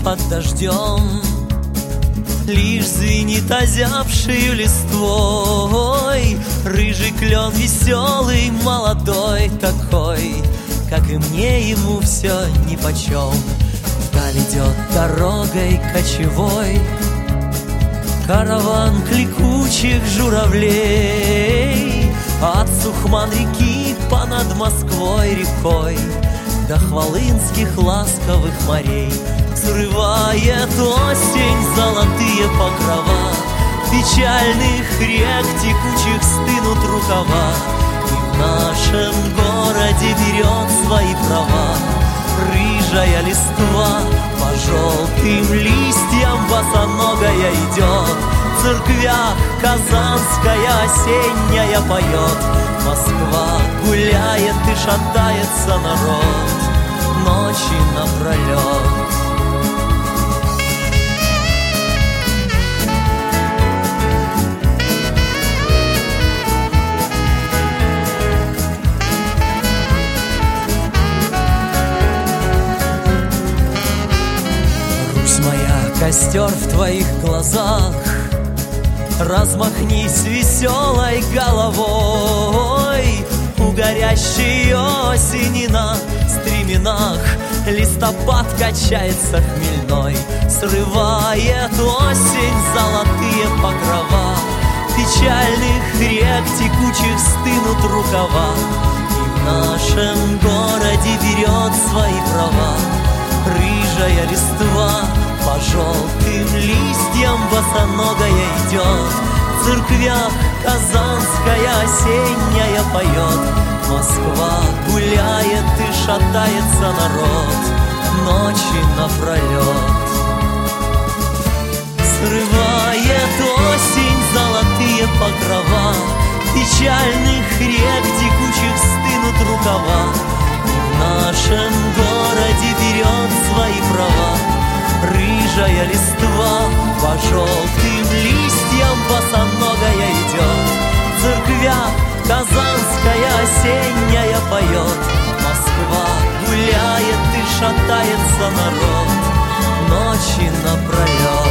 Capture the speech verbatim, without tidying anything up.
под дождем лишь звенит озябшей листвой. Рыжий клен веселый, молодой такой, как и мне, ему все нипочем. Вдаль идет дорогой кочевой караван кликучих журавлей. От Сухман реки понад Москвой рекой до Хвалынских ласковых морей срывает осень золотые покрова. Печальных рек текучих стынут рукава, и в нашем городе берет свои права рыжая листва. По желтым листьям босоногая идет, в церквях казанская осенняя поет. Москва гуляет и шатается народ ночи напролет. Костер в твоих глазах, размахнись веселой головой. У горящей осени на стременах листопад качается хмельной, срывает осень золотые покрова. Печальных рек текучих стынут рукава, и в нашем городе берет свои права рыжая листва. По желтым листьям босоногая идет, в церквях казанская осенняя поет. Москва гуляет и шатается народ ночи напролет. Срывает осень золотые покрова, печальных рек текучих стынут рукава. И в нашем городе берет свои права рыжая листва. По желтым листьям босоногая идет, в церквях казанская осенняя поет. Москва гуляет и шатается народ ночи напролет.